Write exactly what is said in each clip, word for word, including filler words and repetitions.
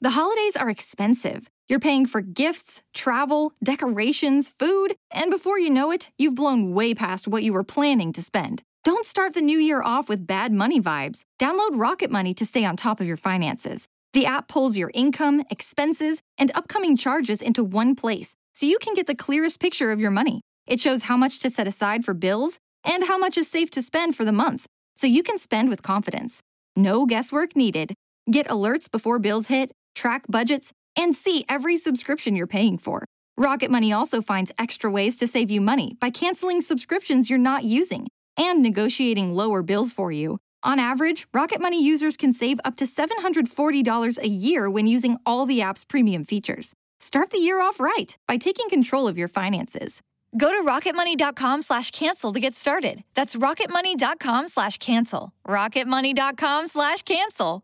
The holidays are expensive. You're paying for gifts, travel, decorations, food, and before you know it, you've blown way past what you were planning to spend. Don't start the new year off with bad money vibes. Download Rocket Money to stay on top of your finances. The app pulls your income, expenses, and upcoming charges into one place, so you can get the clearest picture of your money. It shows how much to set aside for bills and how much is safe to spend for the month, so you can spend with confidence. No guesswork needed. Get alerts before bills hit, track budgets, and see every subscription you're paying for. Rocket Money also finds extra ways to save you money by canceling subscriptions you're not using and negotiating lower bills for you. On average, Rocket Money users can save up to seven hundred forty dollars a year when using all the app's premium features. Start the year off right by taking control of your finances. Go to rocketmoney.com slash cancel to get started. That's rocketmoney.com slash cancel. rocketmoney.com slash cancel.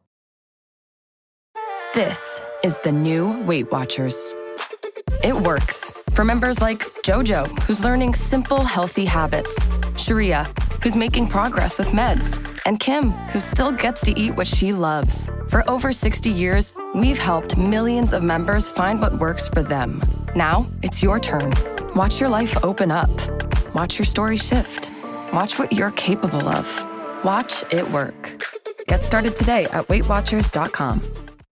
This is the new Weight Watchers. It works for members like Jojo, who's learning simple, healthy habits, Sharia, who's making progress with meds, and Kim, who still gets to eat what she loves. For over sixty years, we've helped millions of members find what works for them. Now, it's your turn. Watch your life open up. Watch your story shift. Watch what you're capable of. Watch it work. Get started today at weight watchers dot com.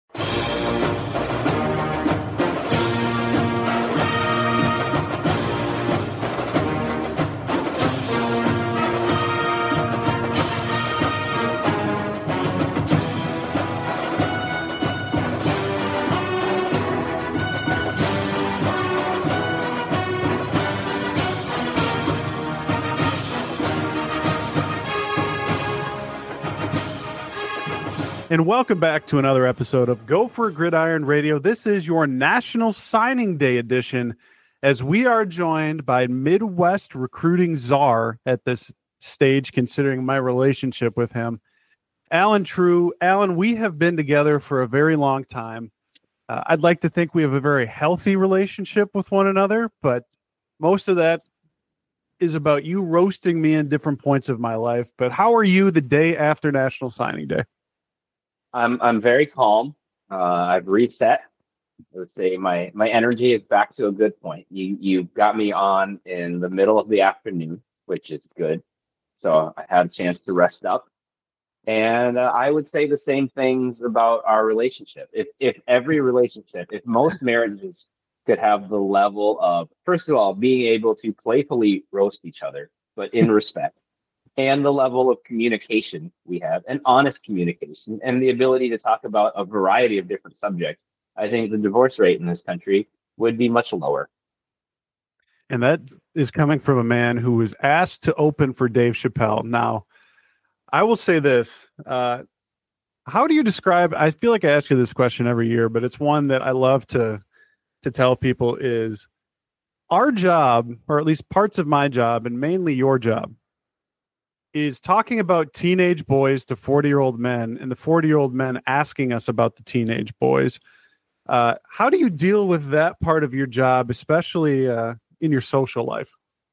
And welcome back to another episode of Gopher Gridiron Radio. This is your National Signing Day edition, as we are joined by Midwest recruiting czar at this stage, considering my relationship with him, Alan True. Alan, we have been together for a very long time. Uh, I'd like to think we have a very healthy relationship with one another, but most of that is about you roasting me in different points of my life. But how are you the day after National Signing Day? I'm I'm very calm. Uh, I've reset. I would say my my energy is back to a good point. You you got me on in the middle of the afternoon, which is good. So I had a chance to rest up. And uh, I would say the same things about our relationship. If if every relationship, if most marriages could have the level of, first of all, being able to playfully roast each other, but in respect, and the level of communication we have, and honest communication, and the ability to talk about a variety of different subjects, I think the divorce rate in this country would be much lower. And that is coming from a man who was asked to open for Dave Chappelle. Now, I will say this. Uh, how do you describe, I feel like I ask you this question every year, but it's one that I love to, to tell people is our job, or at least parts of my job, and mainly your job, is talking about teenage boys to forty-year-old men, and the forty-year-old men asking us about the teenage boys. Uh, how do you deal with that part of your job, especially uh, in your social life?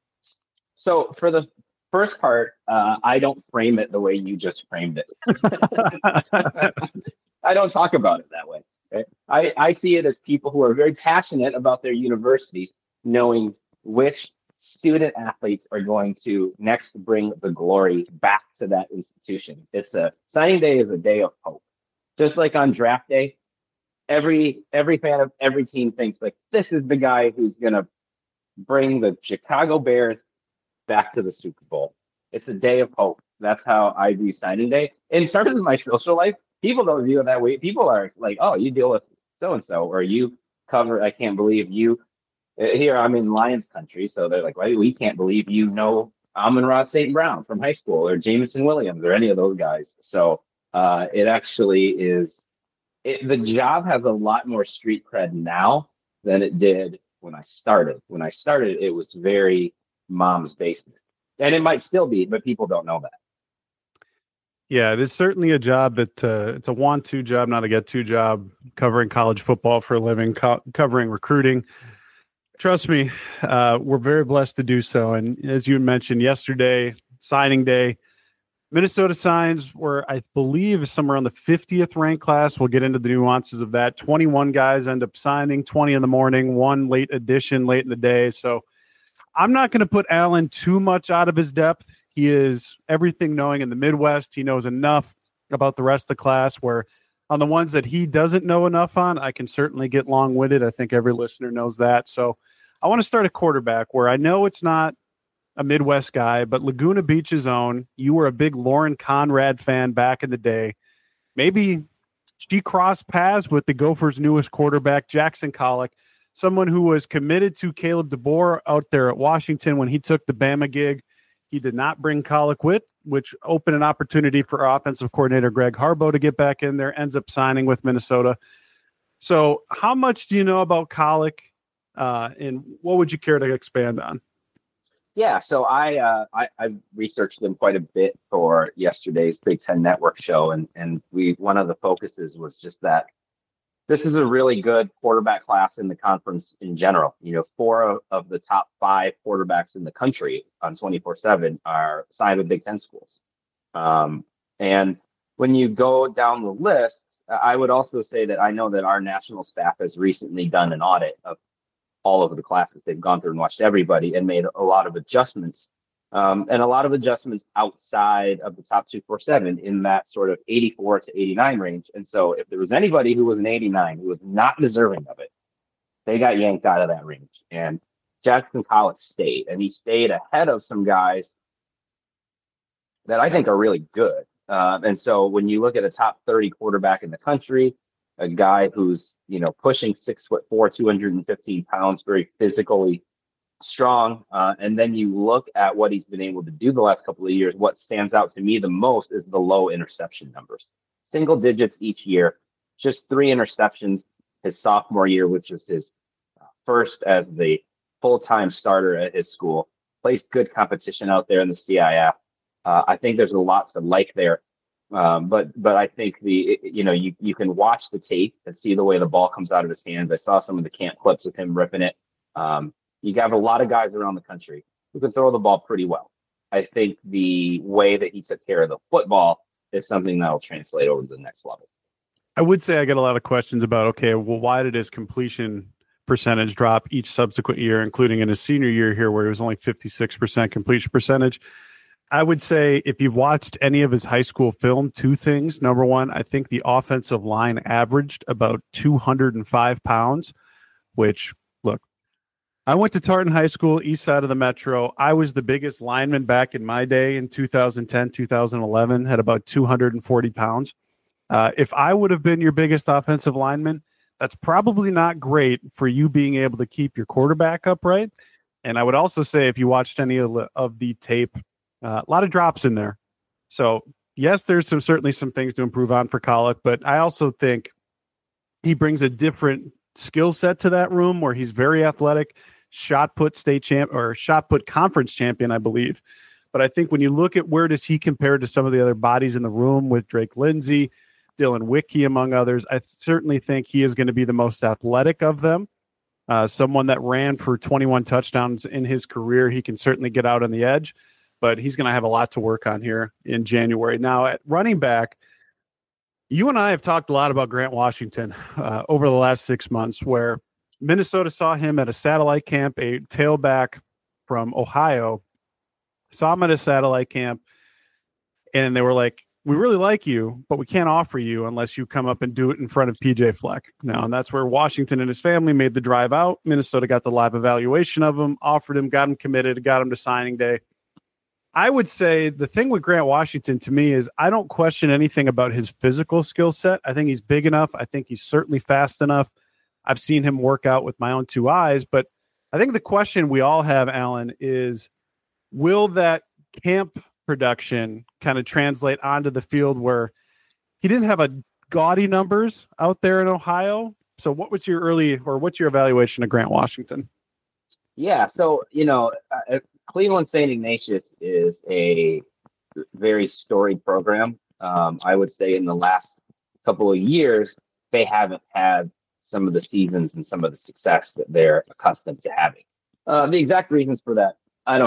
So for the first part, uh, I don't frame it the way you just framed it. I don't talk about it that way. Okay? I, I see it as people who are very passionate about their universities, knowing which student athletes are going to next bring the glory back to that institution. It's a signing day is a day of hope. Just like on draft day, every every fan of every team thinks like this is the guy who's gonna bring the Chicago Bears back to the Super Bowl. It's a day of hope. That's how I view signing day. In terms of my social life, people don't view it that way. People are like, oh, you deal with so and so, or you cover. I can't believe you. Here I'm in Lions country, so they're like, well, we can't believe you know Amon-Ra Saint Brown from high school, or Jameson Williams, or any of those guys. So uh, it actually is, it, the job has a lot more street cred now than it did when I started. When I started, it was very mom's basement. And it might still be, but people don't know that. Yeah, it is certainly a job that uh, it's a want-to job, not a get-to job, covering college football for a living, co- covering recruiting. Trust me, uh, we're very blessed to do so. And as you mentioned yesterday, signing day, Minnesota signs were, I believe, is somewhere on the fiftieth ranked class. We'll get into the nuances of that. twenty-one guys end up signing, twenty in the morning, one late addition late in the day. So I'm not going to put Alan too much out of his depth. He is everything knowing in the Midwest. He knows enough about the rest of the class where on the ones that he doesn't know enough on, I can certainly get long-winded. I think every listener knows that. So I want to start a quarterback where I know it's not a Midwest guy, but Laguna Beach's own. You were a big Lauren Conrad fan back in the day. Maybe she crossed paths with the Gophers' newest quarterback, Jackson Collick, someone who was committed to Caleb DeBoer out there at Washington when he took the Bama gig. He did not bring Collick with, which opened an opportunity for offensive coordinator Greg Harbaugh to get back in there, ends up signing with Minnesota. So how much do you know about Collick, uh, and what would you care to expand on? Yeah, so I, uh, I I researched them quite a bit for yesterday's Big Ten Network show, and and we one of the focuses was just that this is a really good quarterback class in the conference in general. You know, four of, of the top five quarterbacks in the country on twenty-four seven are signed with Big Ten schools, um, and when you go down the list, I would also say that I know that our national staff has recently done an audit of all of the classes. They've gone through and watched everybody and made a lot of adjustments, um, and a lot of adjustments outside of the top two forty-seven in that sort of eighty-four to eighty-nine range. And so if there was anybody who was an eighty-nine who was not deserving of it, they got yanked out of that range. And Jackson Collick stayed, and he stayed ahead of some guys that I think are really good. Uh, and so when you look at a top thirty quarterback in the country, a guy who's, you know, pushing six foot four, two hundred fifteen pounds, very physically strong. Uh, and then you look at what he's been able to do the last couple of years. What stands out to me the most is the low interception numbers, single digits each year, just three interceptions his sophomore year, which is his first as the full-time starter at his school. Plays good competition out there in the C I F. Uh, I think there's a lot to like there. Um, but but I think the you know you you can watch the tape and see the way the ball comes out of his hands. I saw some of the camp clips with him ripping it. Um, you have a lot of guys around the country who can throw the ball pretty well. I think the way that he took care of the football is something that will translate over to the next level. I would say I get a lot of questions about, okay, well, why did his completion percentage drop each subsequent year, including in his senior year here where he was only fifty-six percent completion percentage? I would say if you've watched any of his high school film, two things. Number one, I think the offensive line averaged about two hundred five pounds, which, look, I went to Tartan High School, east side of the metro. I was the biggest lineman back in my day in two thousand ten, two thousand eleven, had about two hundred forty pounds. Uh, if I would have been your biggest offensive lineman, that's probably not great for you being able to keep your quarterback upright. And I would also say if you watched any of the, of the tape, Uh, a lot of drops in there. So, yes, there's some certainly some things to improve on for Collick, but I also think he brings a different skill set to that room where he's very athletic, shot put state champ or shot put conference champion, I believe. But I think when you look at where does he compare to some of the other bodies in the room with Drake Lindsay, Dylan Wicke, among others, I certainly think he is going to be the most athletic of them. Uh, someone that ran for twenty-one touchdowns in his career. He can certainly get out on the edge, but he's going to have a lot to work on here in January. Now, at running back, you and I have talked a lot about Grant Washington uh, over the last six months, where Minnesota saw him at a satellite camp, a tailback from Ohio, saw him at a satellite camp, and they were like, we really like you, but we can't offer you unless you come up and do it in front of P J Fleck. Now, and that's where Washington and his family made the drive out. Minnesota got the live evaluation of him, offered him, got him committed, got him to signing day. I would say the thing with Grant Washington to me is I don't question anything about his physical skill set. I think he's big enough. I think he's certainly fast enough. I've seen him work out with my own two eyes, but I think the question we all have, Alan, is will that camp production kind of translate onto the field where he didn't have a gaudy numbers out there in Ohio? So what was your early or what's your evaluation of Grant Washington? Yeah. So, you know, uh, Cleveland Saint Ignatius is a very storied program. Um, I would say in the last couple of years, they haven't had some of the seasons and some of the success that they're accustomed to having. Uh, the exact reasons for that, I don't know.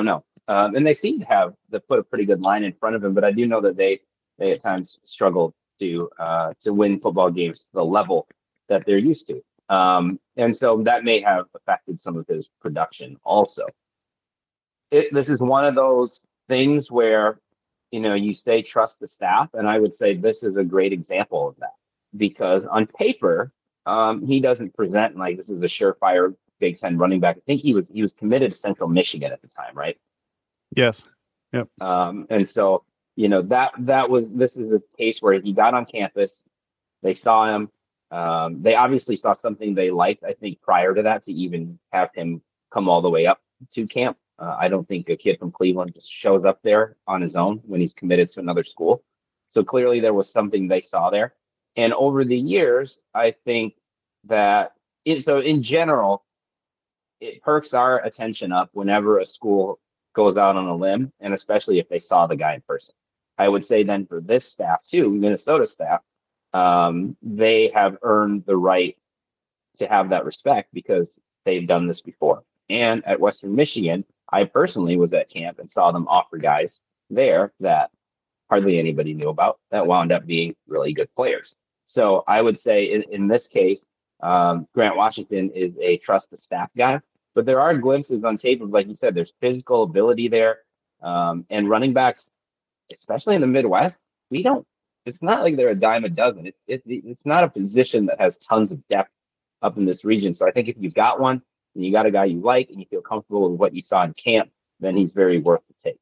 Um, and they seem to have to put a pretty good line in front of him, but I do know that they they at times struggle to uh, to win football games to the level that they're used to. Um, and so that may have affected some of his production also. It, this is one of those things where, you know, you say trust the staff, and I would say this is a great example of that, because on paper, um, he doesn't present like this is a surefire Big Ten running back. I think he was he was committed to Central Michigan at the time, right? Yes. Yep. Um, and so, you know, that that was this is a case where he got on campus, they saw him, um, they obviously saw something they liked, I think, prior to that to even have him come all the way up to camp. Uh, I don't think a kid from Cleveland just shows up there on his own when he's committed to another school. So clearly there was something they saw there. And over the years, I think that it, so in general, it perks our attention up whenever a school goes out on a limb, and especially if they saw the guy in person. I would say then for this staff too, Minnesota staff, um, they have earned the right to have that respect because they've done this before. And at Western Michigan, I personally was at camp and saw them offer guys there that hardly anybody knew about that wound up being really good players. So I would say in, in this case, um, Grant Washington is a trust the staff guy. But there are glimpses on tape of, like you said, there's physical ability there. Um, and running backs, especially in the Midwest, we don't, it's not like they're a dime a dozen. It, it, it's not a position that has tons of depth up in this region. So I think if you've got one and you got a guy you like and you feel comfortable with what you saw in camp, then he's very worth the take.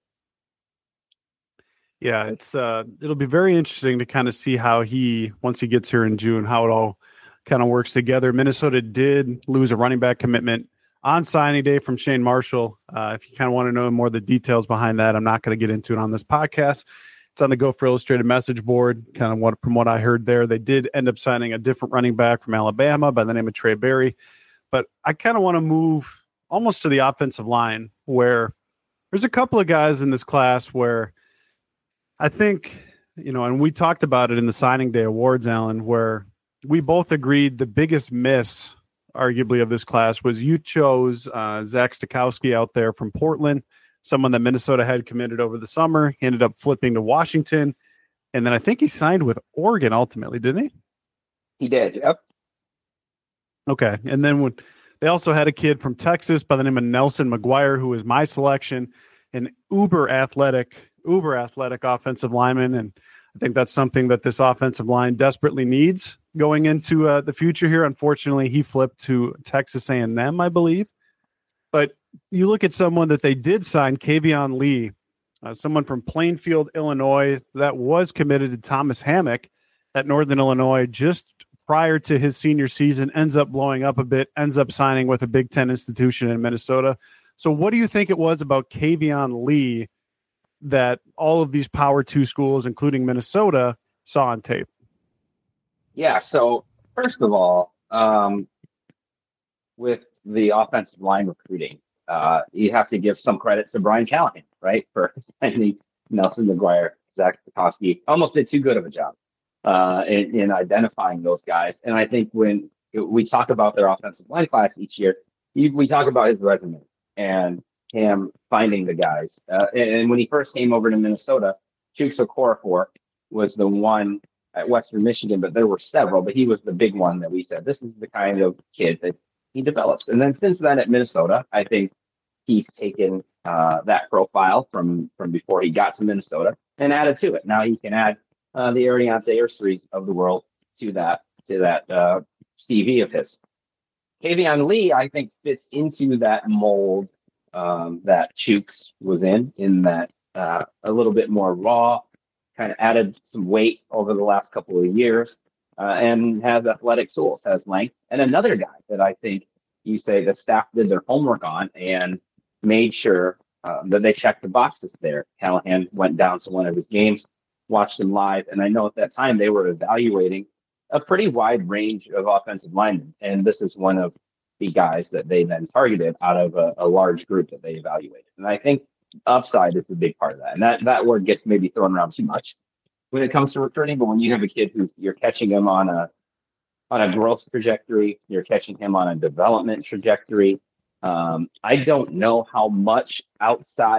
Yeah, it's uh, it'll be very interesting to kind of see how he, once he gets here in June, how it all kind of works together. Minnesota did lose a running back commitment on signing day from Shane Marshall. Uh, if you kind of want to know more of the details behind that, I'm not going to get into it on this podcast. It's on the Gopher Illustrated message board. Kind of what from what I heard there, they did end up signing a different running back from Alabama by the name of Trey Berry. But I kind of want to move almost to the offensive line, where there's a couple of guys in this class where I think, you know, and we talked about it in the signing day awards, Alan, where we both agreed the biggest miss arguably of this class was you chose uh, Zach Stokowski out there from Portland, someone that Minnesota had committed over the summer. He ended up flipping to Washington. And then I think he signed with Oregon ultimately, didn't he? He did. Yep. Okay. And then when they also had a kid from Texas by the name of Nelson McGuire, who was my selection, an uber athletic, uber athletic offensive lineman. And I think that's something that this offensive line desperately needs going into uh, the future here. Unfortunately, he flipped to Texas A and M, I believe. But you look at someone that they did sign, Kavion Lee, uh, someone from Plainfield, Illinois, that was committed to Thomas Hammock at Northern Illinois just prior to his senior season, ends up blowing up a bit, ends up signing with a Big Ten institution in Minnesota. So what do you think it was about Kavion Lee that all of these Power Two schools, including Minnesota, saw on tape? Yeah, so first of all, um, with the offensive line recruiting, uh, you have to give some credit to Brian Callahan, right? For finding Nelson McGuire, Zach Petoskey, almost did too good of a job uh, in, in identifying those guys. And I think when we talk about their offensive line class each year, we talk about his resume and him finding the guys. Uh, and, and when he first came over to Minnesota, Chuks Okorafor was the one at Western Michigan, but there were several, but he was the big one that we said, this is the kind of kid that he develops. And then since then at Minnesota, I think he's taken uh, that profile from, from before he got to Minnesota and added to it. Now he can add uh, the Ariante Urseries of the world to that, to that uh, C V of his. Kavion Lee, I think, fits into that mold um, that Chuks was in, in that uh, a little bit more raw, kind of added some weight over the last couple of years, uh, and has athletic tools, has length. And another guy that I think you say the staff did their homework on and made sure uh, that they checked the boxes there. Callahan went down to one of his games, watched him live, and I know at that time they were evaluating a pretty wide range of offensive linemen, and this is one of the guys that they then targeted out of a, a large group that they evaluated. And I think upside is a big part of that. And that, that word gets maybe thrown around too much when it comes to recruiting, but when you have a kid who's you're catching him on a on a growth trajectory, you're catching him on a development trajectory. Um, I don't know how much outside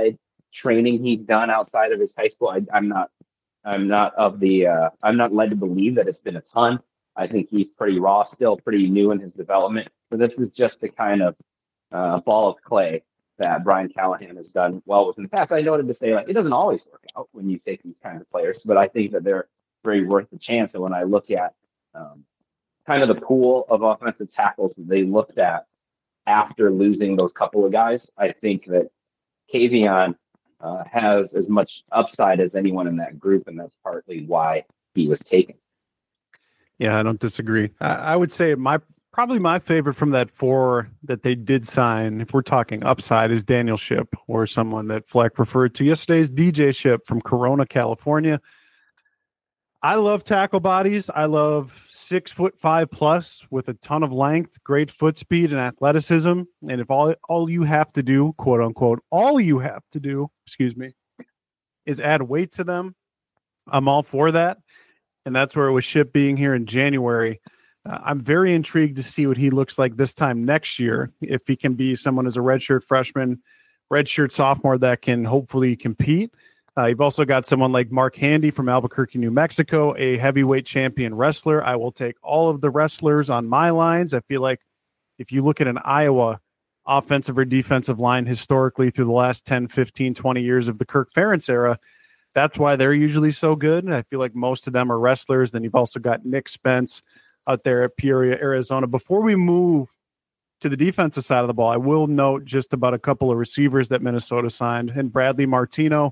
training he's done outside of his high school, I, I'm not, I'm not of the, uh, I'm not led to believe that it's been a ton. I think he's pretty raw still, pretty new in his development. But this is just the kind of uh, ball of clay that Brian Callahan has done well with in the past. I noted to say, like, it doesn't always work out when you take these kinds of players, but I think that they're very worth the chance. And when I look at um, kind of the pool of offensive tackles that they looked at after losing those couple of guys, I think that Kavion uh, has as much upside as anyone in that group, and that's partly why he was taken. Yeah, I don't disagree. I, I would say my probably my favorite from that four that they did sign, if we're talking upside, is Daniel Shipp, or someone that Fleck referred to yesterday's D J Shipp from Corona, California. I love tackle bodies. I love six foot five plus with a ton of length, great foot speed and athleticism. And if all all you have to do, quote unquote, all you have to do, excuse me, is add weight to them, I'm all for that. And that's where it was Shipp being here in January. Uh, I'm very intrigued to see what he looks like this time next year. If he can be someone as a redshirt freshman, redshirt sophomore that can hopefully compete. Uh, you've also got someone like Mark Handy from Albuquerque, New Mexico, a heavyweight champion wrestler. I will take all of the wrestlers on my lines. I feel like if you look at an Iowa offensive or defensive line historically through the last ten, fifteen, twenty years of the Kirk Ferentz era, that's why they're usually so good. And I feel like most of them are wrestlers. Then you've also got Nick Spence out there at Peoria, Arizona. Before we move to the defensive side of the ball, I will note just about a couple of receivers that Minnesota signed. And Bradley Martino,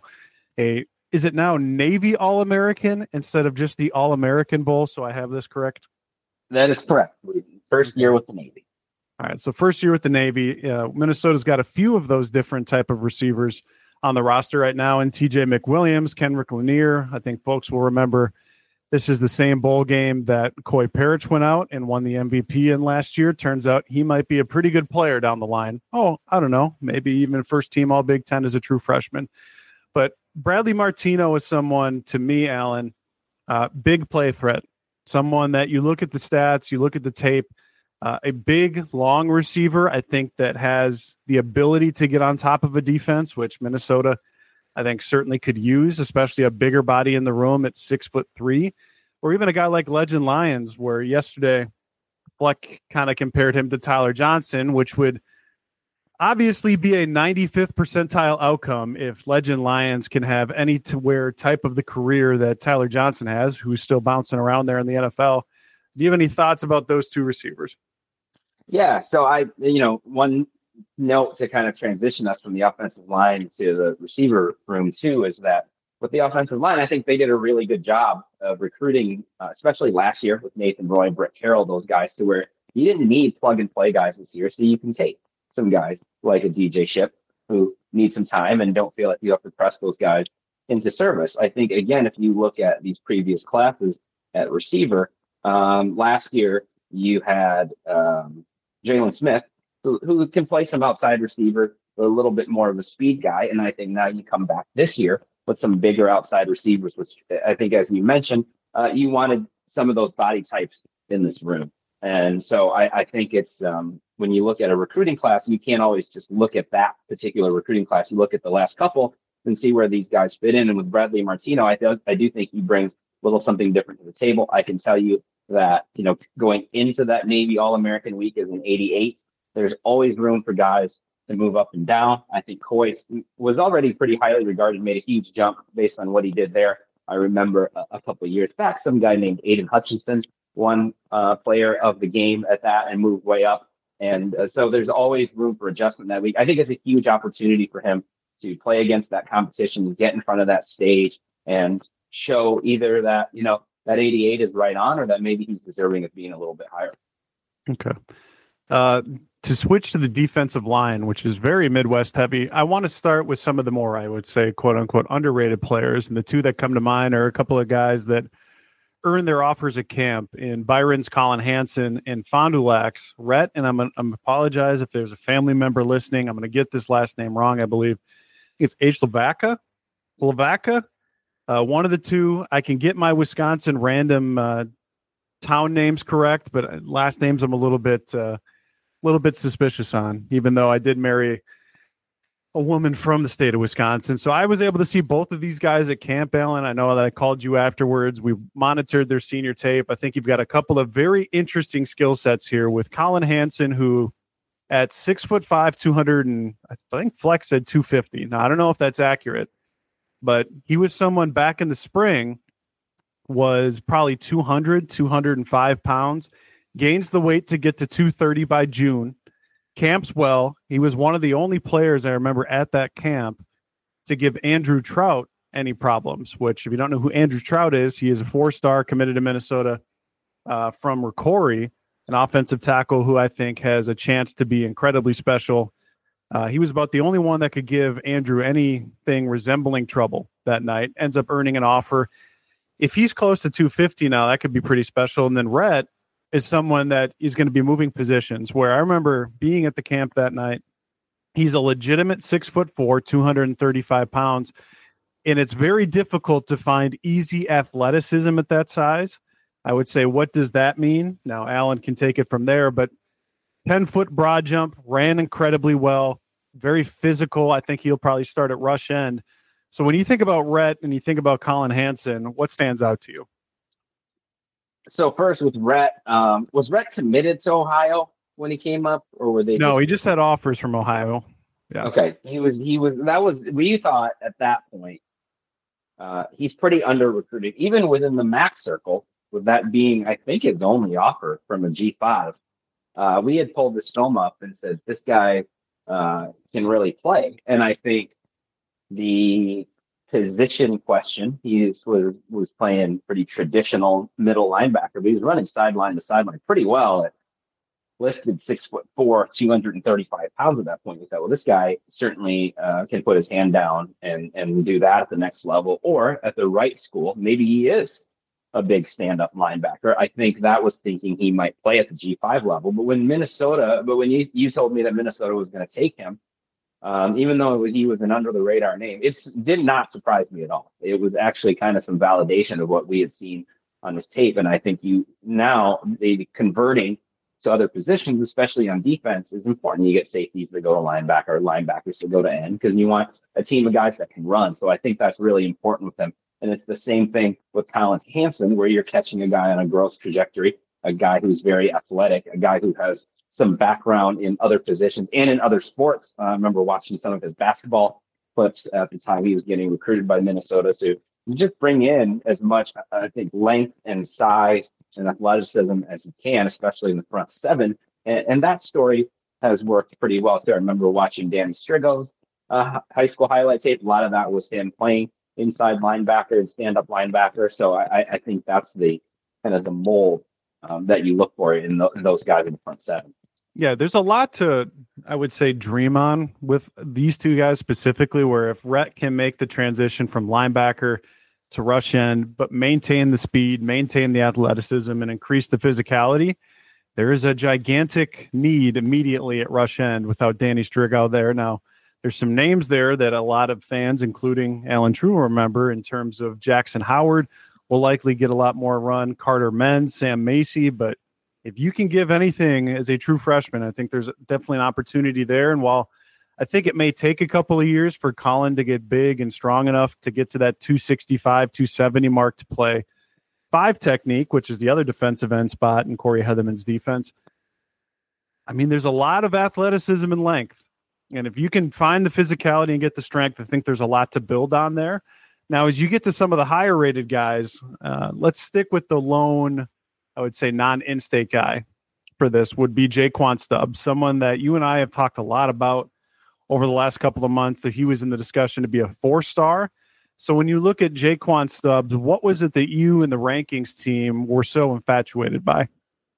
a is it now Navy All-American instead of just the All-American Bowl? So I have this correct? That is correct. First year with the Navy. All right, so first year with the Navy. Uh, Minnesota's got a few of those different type of receivers on the roster right now, and T J McWilliams, Kenrick Lanier. I think folks will remember this is the same bowl game that Coy Parrish went out and won the M V P in last year. Turns out he might be a pretty good player down the line. Oh, I don't know, maybe even first team All Big Ten as a true freshman. But Bradley Martino is someone, to me, Alan, uh, big play threat, someone that you look at the stats, you look at the tape, uh, a big, long receiver, I think, that has the ability to get on top of a defense, which Minnesota, I think, certainly could use, especially a bigger body in the room at six foot three, or even a guy like Legend Lyons, where yesterday Fleck kind of compared him to Tyler Johnson, which would obviously be a ninety-fifth percentile outcome if Legend Lyons can have any to where type of the career that Tyler Johnson has, who's still bouncing around there in the N F L. Do you have any thoughts about those two receivers? Yeah, so I, you know, one note to kind of transition us from the offensive line to the receiver room too is that with the offensive line, I think they did a really good job of recruiting, uh, especially last year with Nathan Roy and Brett Carroll, those guys, to where you didn't need plug and play guys this year, so you can take some guys like a D J Shipp who need some time and don't feel like you have to press those guys into service. I think, again, if you look at these previous classes at receiver, um, last year you had um, Jalen Smith, who, who can play some outside receiver, but a little bit more of a speed guy. And I think now you come back this year with some bigger outside receivers, which I think, as you mentioned, uh, you wanted some of those body types in this room. And so I, I think it's um, when you look at a recruiting class, you can't always just look at that particular recruiting class. You look at the last couple and see where these guys fit in. And with Bradley Martino, I, th- I do think he brings a little something different to the table. I can tell you that, you know, going into that Navy All-American week as an eighty-eight, there's always room for guys to move up and down. I think Coy was already pretty highly regarded, made a huge jump based on what he did there. I remember a, a couple of years back, some guy named Aiden Hutchinson won uh, player of the game at that and moved way up. And uh, so there's always room for adjustment that week. I think it's a huge opportunity for him to play against that competition, get in front of that stage and show either that, you know, that eighty-eight is right on, or that maybe he's deserving of being a little bit higher. Okay. Uh, to switch to the defensive line, which is very Midwest heavy, I want to start with some of the more, I would say, quote unquote, underrated players. And the two that come to mind are a couple of guys that earned their offers at camp in Byron's Colin Hansen and Fond du Lac's Rhett. And I'm, I'm apologize if there's a family member listening. I'm going to get this last name wrong, I believe. It's H. Lavaca. Lavaca. Uh, one of the two. I can get my Wisconsin random uh, town names correct, but last names I'm a little bit, uh, little bit suspicious on. Even though I did marry a woman from the state of Wisconsin. So I was able to see both of these guys at camp, Alan. I know that I called you afterwards. We monitored their senior tape. I think you've got a couple of very interesting skill sets here with Colin Hansen, who at six foot five, two hundred, and I think Flex said two fifty. Now, I don't know if that's accurate, but he was someone back in the spring was probably two hundred, two hundred five pounds, gains the weight to get to two thirty by June. Camps well. He was one of the only players I remember at that camp to give Andrew Trout any problems, which if you don't know who Andrew Trout is, he is a four-star committed to Minnesota uh, from Ricori, an offensive tackle who I think has a chance to be incredibly special. Uh, he was about the only one that could give Andrew anything resembling trouble that night, ends up earning an offer. If he's close to two fifty now, that could be pretty special. And then Rhett is someone that is going to be moving positions, where I remember being at the camp that night. He's a legitimate six foot four, two hundred thirty-five pounds. And it's very difficult to find easy athleticism at that size. I would say, what does that mean? Now, Alan can take it from there, but ten foot broad jump, ran incredibly well, very physical. I think he'll probably start at rush end. So when you think about Rhett and you think about Colin Hansen, what stands out to you? So first with Rhett, um, was Rhett committed to Ohio when he came up, or were they? No, just- he just had offers from Ohio. Yeah. Okay. He was, he was, that was, we thought at that point, uh, he's pretty under recruited, even within the MAC circle, with that being, I think, his only offer from a G five. Uh, we had pulled this film up and said, this guy uh, can really play. And I think the position question, he was, was playing pretty traditional middle linebacker, but he was running sideline to sideline pretty well at listed six foot four, two hundred thirty-five pounds at that point. We thought, well, this guy certainly uh, can put his hand down and, and do that at the next level, or at the right school, maybe he is a big stand-up linebacker. I think that was thinking he might play at the G five level. But when Minnesota, but when you, you told me that Minnesota was going to take him, um, even though he was an under-the-radar name, it did not surprise me at all. It was actually kind of some validation of what we had seen on this tape. And I think you now, they converting to other positions, especially on defense, is important. You get safeties that go to linebacker, linebackers to go to end, because you want a team of guys that can run. So I think that's really important with them. And it's the same thing with Colin Hansen, where you're catching a guy on a growth trajectory, a guy who's very athletic, a guy who has some background in other positions and in other sports. Uh, I remember watching some of his basketball clips at the time he was getting recruited by Minnesota. So you just bring in as much, I think, length and size and athleticism as you can, especially in the front seven. And, and that story has worked pretty well too. I remember watching Danny Strigo's uh, high school highlight tape. A lot of that was him playing inside linebacker and stand-up linebacker. So I, I think that's the kind of the mold um, that you look for in, the, in those guys in the front seven. Yeah, there's a lot to, I would say, dream on with these two guys specifically, where if Rhett can make the transition from linebacker to rush end, but maintain the speed, maintain the athleticism, and increase the physicality, there is a gigantic need immediately at rush end without Danny Strigo there. Now, there's some names there that a lot of fans, including Alan True, remember in terms of Jackson Howard will likely get a lot more run, Carter Menz, Sam Macy, but if you can give anything as a true freshman, I think there's definitely an opportunity there. And while I think it may take a couple of years for Colin to get big and strong enough to get to that two sixty-five, two seventy mark to play five technique, which is the other defensive end spot in Corey Heatherman's defense. I mean, there's a lot of athleticism and length. And if you can find the physicality and get the strength, I think there's a lot to build on there. Now, as you get to some of the higher rated guys, uh, let's stick with the lone, I would say, non-in-state guy for this would be Jaquan Stubbs, someone that you and I have talked a lot about over the last couple of months, that he was in the discussion to be a four-star. So when you look at Jaquan Stubbs, what was it that you and the rankings team were so infatuated by?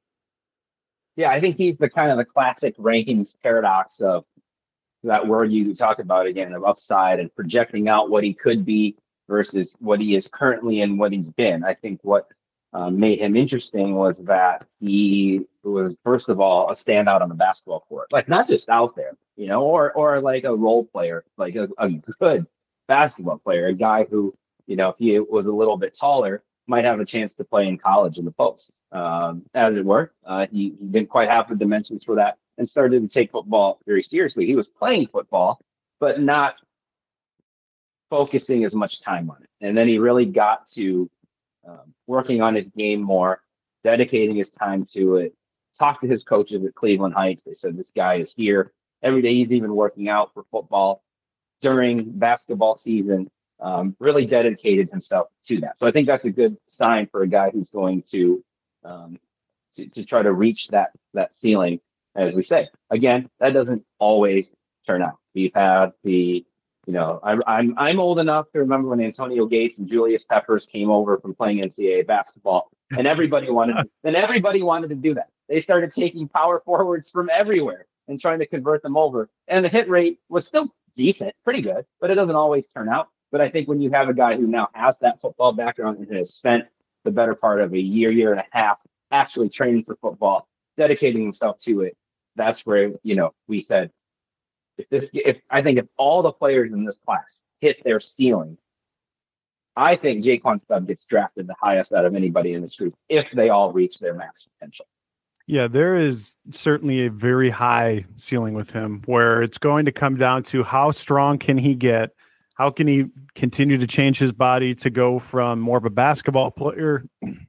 Yeah, I think he's the kind of the classic rankings paradox of that word you talk about again, of upside and projecting out what he could be versus what he is currently and what he's been. I think what um, made him interesting was that he was, first of all, a standout on the basketball court, like not just out there, you know, or or like a role player, like a, a good basketball player, a guy who, you know, if he was a little bit taller, might have a chance to play in college in the post. Um, as it were, uh, he, he didn't quite have the dimensions for that and started to take football very seriously. He was playing football but not focusing as much time on it. And then he really got to um, working on his game more, dedicating his time to it. Talked to his coaches at Cleveland Heights. They said, this guy is here every day. He's even working out for football during basketball season. Um, really dedicated himself to that. So I think that's a good sign for a guy who's going to um, to, to try to reach that that ceiling, as we say. Again, that doesn't always turn out. We've had the, you know, I, I'm I'm old enough to remember when Antonio Gates and Julius Peppers came over from playing N C double A basketball, and everybody wanted to, and everybody wanted to do that. They started taking power forwards from everywhere and trying to convert them over, and the hit rate was still decent, pretty good, but it doesn't always turn out. But I think when you have a guy who now has that football background and has spent the better part of a year, year and a half actually training for football, dedicating himself to it, that's where, you know, we said, if this, if I think if all the players in this class hit their ceiling, I think Jaquan Stubb gets drafted the highest out of anybody in this group if they all reach their max potential. Yeah, there is certainly a very high ceiling with him where it's going to come down to how strong can he get? How can he continue to change his body to go from more of a basketball player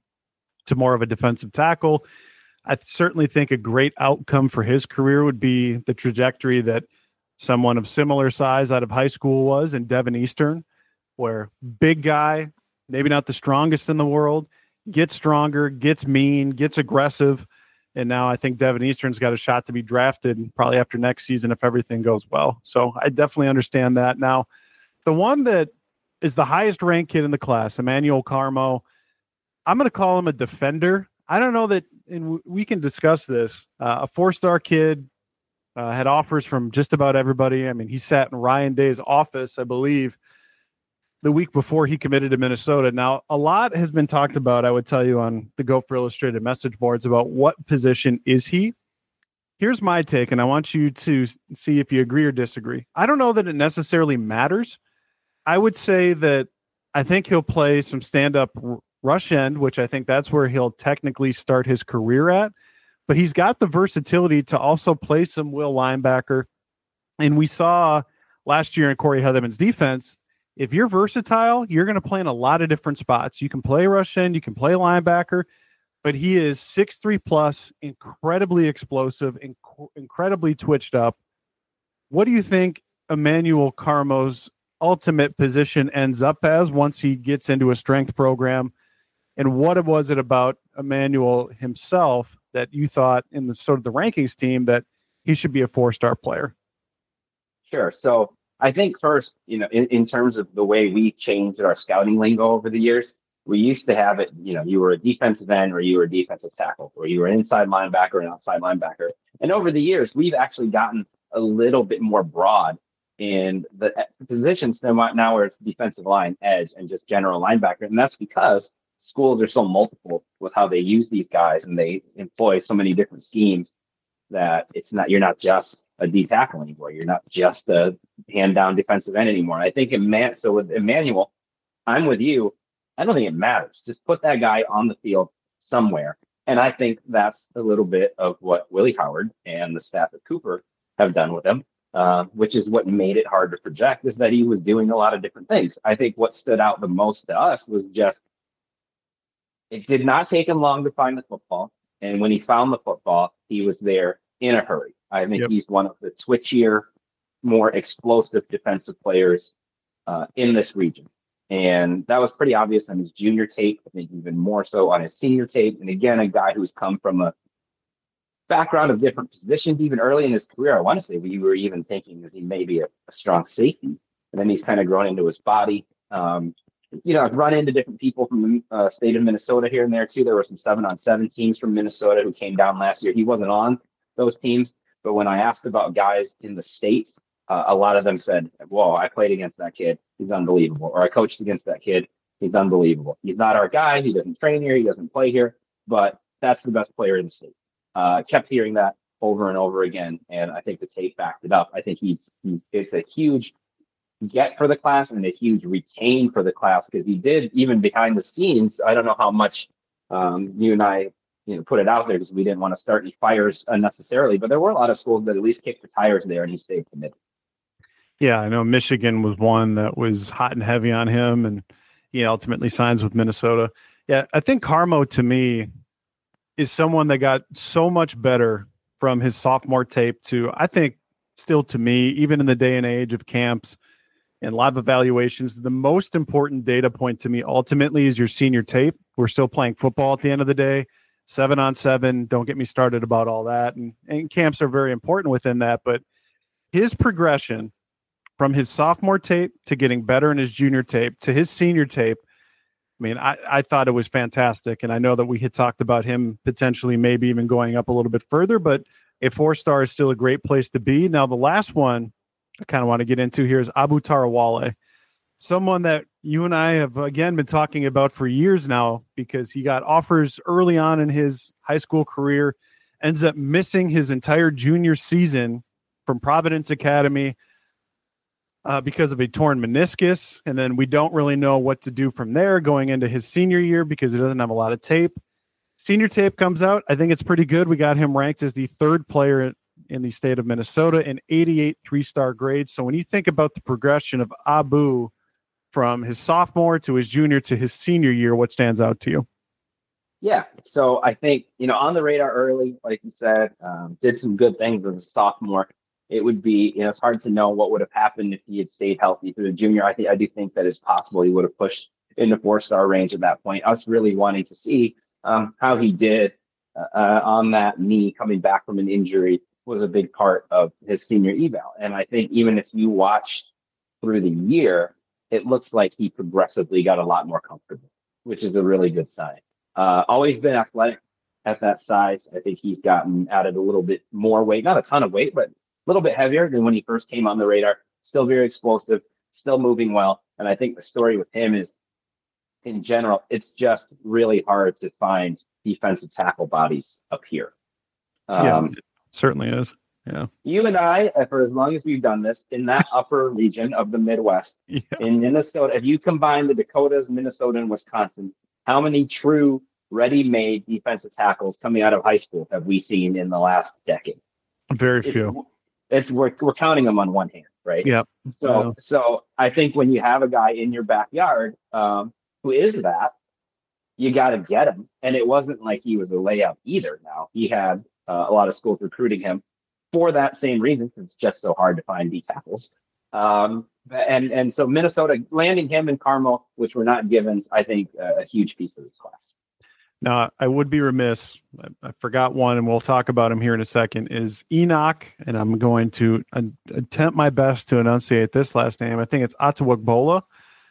to more of a defensive tackle? I certainly think a great outcome for his career would be the trajectory that someone of similar size out of high school was in Devin Eastern, where big guy, maybe not the strongest in the world, gets stronger, gets mean, gets aggressive. And now I think Devin Eastern's got a shot to be drafted probably after next season if everything goes well. So I definitely understand that. Now, the one that is the highest ranked kid in the class, Emmanuel Carmo, I'm going to call him a defender. I don't know that, and we can discuss this. Uh, a four-star kid, uh, had offers from just about everybody. I mean, he sat in Ryan Day's office, I believe, the week before he committed to Minnesota. Now, a lot has been talked about, I would tell you, on the Gopher Illustrated message boards about what position is he. Here's my take, and I want you to see if you agree or disagree. I don't know that it necessarily matters. I would say that I think he'll play some stand-up r- rush end, which I think that's where he'll technically start his career at. But he's got the versatility to also play some will linebacker. And we saw last year in Corey Heatherman's defense, if you're versatile, you're going to play in a lot of different spots. You can play rush end, you can play linebacker, but he is six three plus, incredibly explosive, inc- incredibly twitched up. What do you think Emmanuel Carmo's ultimate position ends up as once he gets into a strength program? And what was it about Emmanuel himself that you thought in the sort of the rankings team that he should be a four-star player? Sure. So I think first, you know, in, in terms of the way we changed our scouting lingo over the years, we used to have it, you know, you were a defensive end or you were a defensive tackle, or you were an inside linebacker and outside linebacker. And over the years, we've actually gotten a little bit more broad in the positions now where it's defensive line, edge, and just general linebacker. And that's because schools are so multiple with how they use these guys, and they employ so many different schemes that it's not, you're not just a D tackle anymore. You're not just a hand down defensive end anymore. I think Emman- so with Emmanuel, I'm with you. I don't think it matters. Just put that guy on the field somewhere. And I think that's a little bit of what Willie Howard and the staff at Cooper have done with him, uh, which is what made it hard to project, is that he was doing a lot of different things. I think what stood out the most to us was just, it did not take him long to find the football. And when he found the football, he was there in a hurry. I think yep. he's one of the twitchier, more explosive defensive players uh, in this region. And that was pretty obvious on his junior tape. I think even more so on his senior tape. And again, a guy who's come from a background of different positions, even early in his career. I want to say we were even thinking that he may be a, a strong safety. And then he's kind of grown into his body. Um, you know, I've run into different people from the uh, state of Minnesota here and there too. There were some seven on seven teams from Minnesota who came down last year. He wasn't on those teams. But when I asked about guys in the state, uh, a lot of them said, whoa, I played against that kid. He's unbelievable. Or I coached against that kid. He's unbelievable. He's not our guy. He doesn't train here. He doesn't play here. But that's the best player in the state. Uh, kept hearing that over and over again. And I think the tape backed it up. I think he's, he's it's a huge get for the class and a huge retain for the class, because he did, even behind the scenes, I don't know how much um, you and I you know, put it out there because we didn't want to start any fires unnecessarily, but there were a lot of schools that at least kicked the tires there and he stayed committed. Yeah, I know Michigan was one that was hot and heavy on him, and he ultimately signs with Minnesota. Yeah, I think Carmo, to me, is someone that got so much better from his sophomore tape to, I think, still to me, even in the day and age of camps and live evaluations, the most important data point to me ultimately is your senior tape. We're still playing football at the end of the day, seven on seven. Don't get me started about all that. And, and camps are very important within that. But his progression from his sophomore tape to getting better in his junior tape to his senior tape, I mean, I, I thought it was fantastic. And I know that we had talked about him potentially maybe even going up a little bit further, but a four-star is still a great place to be. Now, the last one I kind of want to get into here is Abu Tarawale, someone that you and I have, again, been talking about for years now because he got offers early on in his high school career, ends up missing his entire junior season from Providence Academy uh, because of a torn meniscus. And then we don't really know what to do from there going into his senior year because he doesn't have a lot of tape. Senior tape comes out. I think it's pretty good. We got him ranked as the third player in the state of Minnesota, and eighty-eight three-star grades. So when you think about the progression of Abu from his sophomore to his junior to his senior year, what stands out to you? Yeah, so I think, you know, on the radar early, like you said, um, did some good things as a sophomore. It would be, you know, it's hard to know what would have happened if he had stayed healthy through the junior. I think I do think that it's possible he would have pushed in the four-star range at that point. I was really wanting to see um, how he did uh, on that knee coming back from an injury was a big part of his senior eval. And I think even if you watch through the year, it looks like he progressively got a lot more comfortable, which is a really good sign. Uh, always been athletic at that size. I think he's gotten added a little bit more weight, not a ton of weight, but a little bit heavier than when he first came on the radar. Still very explosive, still moving well. And I think the story with him is, in general, it's just really hard to find defensive tackle bodies up here. Um, yeah, it certainly is. Yeah. You and I, for as long as we've done this, in that upper region of the Midwest, yeah. in Minnesota, if you combine the Dakotas, Minnesota, and Wisconsin, how many true ready-made defensive tackles coming out of high school have we seen in the last decade? Very few. It's, it's we're we're counting them on one hand, right? Yeah. So yeah. so I think when you have a guy in your backyard um, who is that, you got to get him. And it wasn't like he was a layup either. Now he had uh, a lot of schools recruiting him for that same reason, because it's just so hard to find D tackles. Um, and and so Minnesota landing him and Carmo, which were not givens, I think uh, a huge piece of this class. Now, I would be remiss. I, I forgot one, and we'll talk about him here in a second, is Enoch, and I'm going to uh, attempt my best to enunciate this last name. I think it's Atawagbola.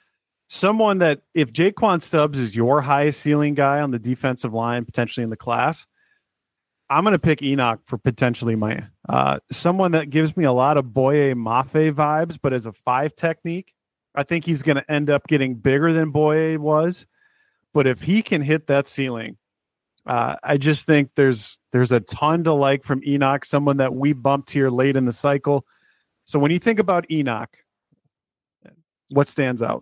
Someone that, if Jaquan Stubbs is your highest ceiling guy on the defensive line, potentially in the class, I'm going to pick Enoch for potentially my uh, someone that gives me a lot of Boye Mafe vibes, but as a five technique, I think he's going to end up getting bigger than Boye was. But if he can hit that ceiling, uh, I just think there's there's a ton to like from Enoch, someone that we bumped here late in the cycle. So when you think about Enoch, what stands out?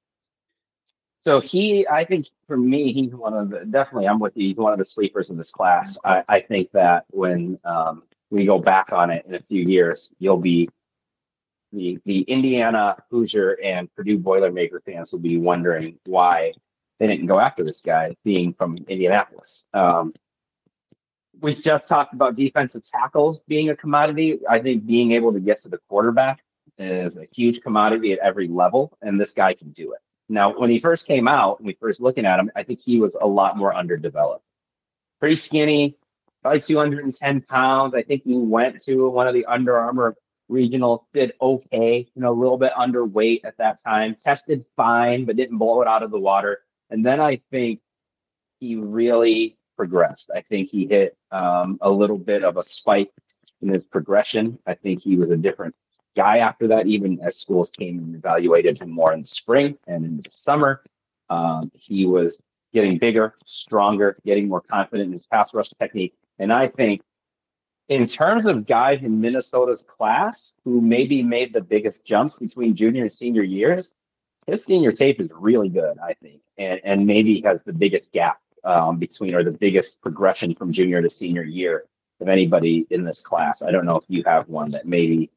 So he, I think for me, he's one of the, definitely, I'm with you, he's one of the sleepers in this class. I, I think that when um, we go back on it in a few years, you'll be, the, the Indiana Hoosier and Purdue Boilermaker fans will be wondering why they didn't go after this guy, being from Indianapolis. Um, we just talked about defensive tackles being a commodity. I think being able to get to the quarterback is a huge commodity at every level, and this guy can do it. Now, when he first came out, when we first looking at him, I think he was a lot more underdeveloped. Pretty skinny, probably two hundred ten pounds. I think he went to one of the Under Armour regional, did okay, you know, a little bit underweight at that time, tested fine, but didn't blow it out of the water. And then I think he really progressed. I think he hit um, a little bit of a spike in his progression. I think he was a different guy after that, even as schools came and evaluated him more in the spring and in the summer. Um, he was getting bigger, stronger, getting more confident in his pass rush technique. And I think in terms of guys in Minnesota's class who maybe made the biggest jumps between junior and senior years, his senior tape is really good, I think, and, and maybe has the biggest gap um, between, or the biggest progression from junior to senior year of anybody in this class. I don't know if you have one that maybe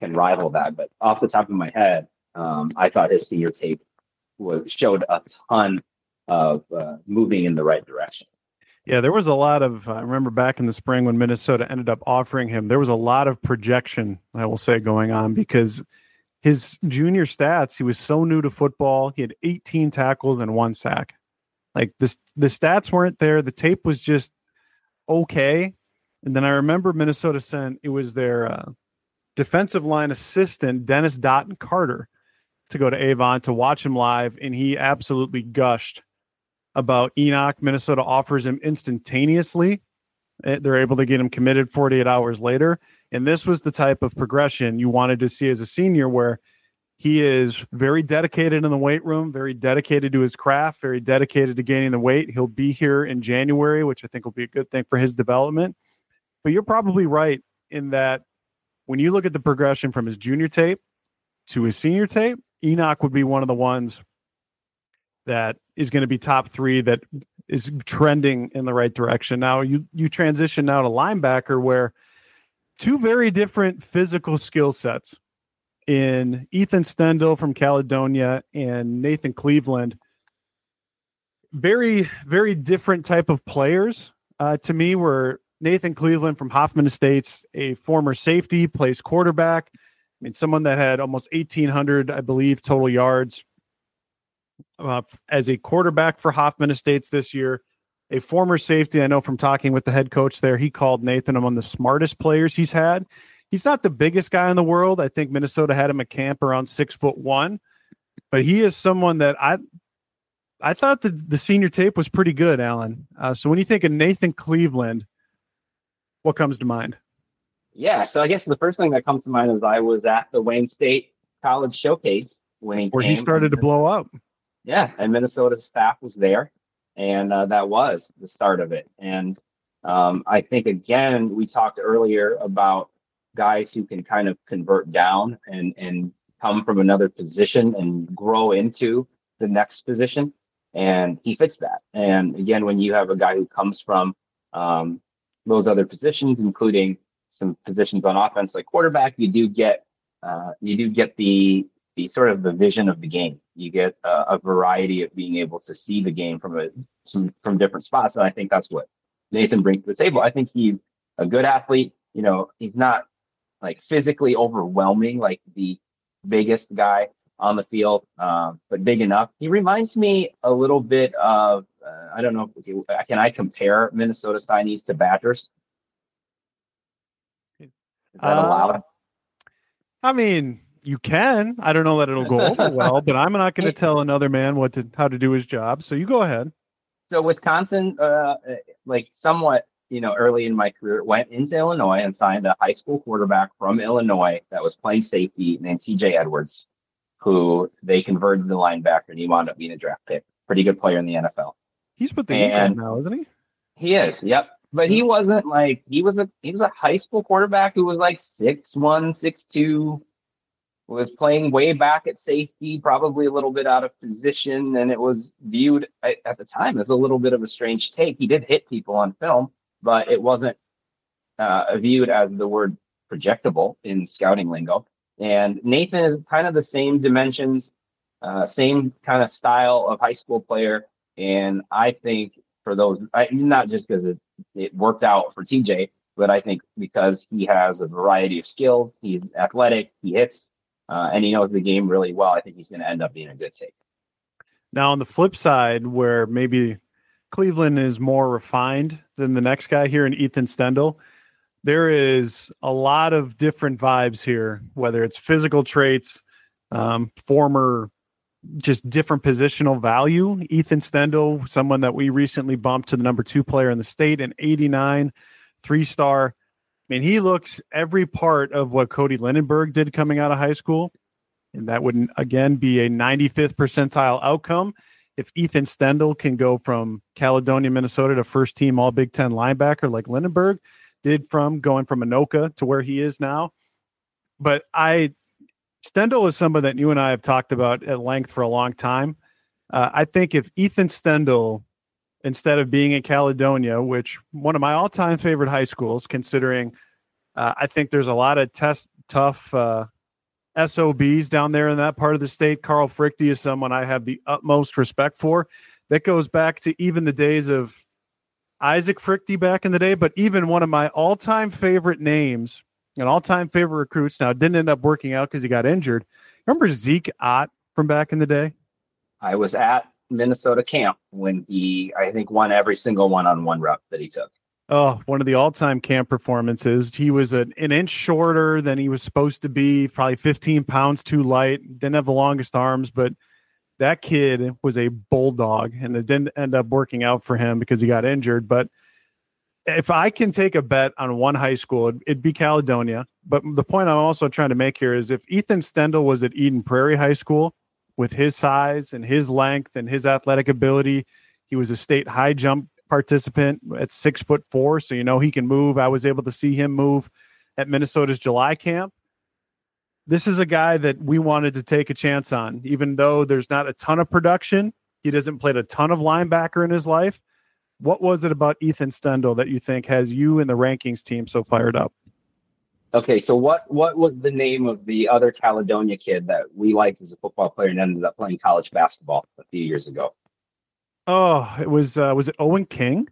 can rival that. But off the top of my head, um, I thought his senior tape was showed a ton of uh, moving in the right direction. Yeah, there was a lot of, I remember back in the spring when Minnesota ended up offering him, there was a lot of projection, I will say, going on because his junior stats, he was so new to football. He had eighteen tackles and one sack. Like this, the stats weren't there. The tape was just okay. And then I remember Minnesota sent, it was their uh, defensive line assistant, Dennis Dotton Carter, to go to Avon to watch him live. And he absolutely gushed about Enoch. Minnesota offers him instantaneously. They're able to get him committed forty-eight hours later. And this was the type of progression you wanted to see as a senior, where he is very dedicated in the weight room, very dedicated to his craft, very dedicated to gaining the weight. He'll be here in January, which I think will be a good thing for his development. But you're probably right in that when you look at the progression from his junior tape to his senior tape, Enoch would be one of the ones that is going to be top three, that is trending in the right direction. Now you, you transition now to linebacker, where two very different physical skill sets in Ethan Stendel from Caledonia and Nathan Cleveland. Very, very different type of players uh, to me, where Nathan Cleveland from Hoffman Estates, a former safety, plays quarterback. I mean, someone that had almost eighteen hundred, I believe, total yards Uh, as a quarterback for Hoffman Estates this year. A former safety, I know from talking with the head coach there, he called Nathan among the smartest players he's had. He's not the biggest guy in the world. I think Minnesota had him at camp around six foot one, but he is someone that I I thought the, the senior tape was pretty good, Alan. Uh, so when you think of Nathan Cleveland, what comes to mind? Yeah, so I guess the first thing that comes to mind is I was at the Wayne State College Showcase when he where came. he started to blow up. Yeah, and Minnesota's staff was there, and uh, that was the start of it. And um, I think, again, we talked earlier about guys who can kind of convert down and, and come from another position and grow into the next position, and he fits that. And again, when you have a guy who comes from um, those other positions, including some positions on offense like quarterback, you do get uh, you do get the the sort of the vision of the game. You get uh, a variety of being able to see the game from a some from different spots, and I think that's what Nathan brings to the table. I think he's a good athlete. You know, he's not like physically overwhelming like the biggest guy on the field, uh, but big enough. He reminds me a little bit of uh, I don't know. Can I compare Minnesota signees to Badgers? Is that uh, allowed? I mean, you can. I don't know that it'll go over well, but I'm not going to tell another man what to how to do his job. So you go ahead. So Wisconsin, uh, like somewhat, you know, early in my career, went into Illinois and signed a high school quarterback from Illinois that was playing safety named T J Edwards, who they converted to linebacker, and he wound up being a draft pick. Pretty good player in the N F L. He's with the And- Eagles now, isn't he? He is, yep. But he wasn't like he was a he was a high school quarterback who was like six one, six two, was playing way back at safety, probably a little bit out of position, and it was viewed at, at the time as a little bit of a strange take. He did hit people on film, but it wasn't uh, viewed as the word projectable in scouting lingo. And Nathan is kind of the same dimensions, uh, same kind of style of high school player. And I think for those, I, not just because it, it worked out for T J, but I think because he has a variety of skills, he's athletic, he hits, uh, and he knows the game really well. I think he's going to end up being a good take. Now, on the flip side, where maybe Cleveland is more refined than the next guy here in Ethan Stendel, there is a lot of different vibes here, whether it's physical traits, um, former, just different positional value. Ethan Stendel, someone that we recently bumped to the number two player in the state, an eighty-nine, three-star. I mean, he looks every part of what Cody Lindenberg did coming out of high school. And that would, again, be a ninety-fifth percentile outcome if Ethan Stendel can go from Caledonia, Minnesota to first team all Big Ten linebacker like Lindenberg did, from going from Anoka to where he is now. But I, Stendel is someone that you and I have talked about at length for a long time. Uh, I think if Ethan Stendel, instead of being in Caledonia, which one of my all-time favorite high schools, considering uh, I think there's a lot of test tough uh, S O Bs down there in that part of the state. Carl Frichte is someone I have the utmost respect for. That goes back to even the days of Isaac Frichte back in the day, but even one of my all-time favorite names and all-time favorite recruits, now it didn't end up working out because he got injured. Remember Zeke Ott from back in the day? I was at Minnesota camp when he, I think, won every single one-on-one rep that he took. Oh, one of the all-time camp performances. He was an, an inch shorter than he was supposed to be, probably fifteen pounds too light. Didn't have the longest arms, but that kid was a bulldog, and it didn't end up working out for him because he got injured. But if I can take a bet on one high school, it'd, it'd be Caledonia. But the point I'm also trying to make here is if Ethan Stendel was at Eden Prairie High School with his size and his length and his athletic ability, he was a state high jump participant at six foot four. So, you know, he can move. I was able to see him move at Minnesota's July camp. This is a guy that we wanted to take a chance on, even though there's not a ton of production. He doesn't play a ton of linebacker in his life. What was it about Ethan Stendel that you think has you and the rankings team so fired up? Okay, so what what was the name of the other Caledonia kid that we liked as a football player and ended up playing college basketball a few years ago? Oh, it was uh, was it Owen King?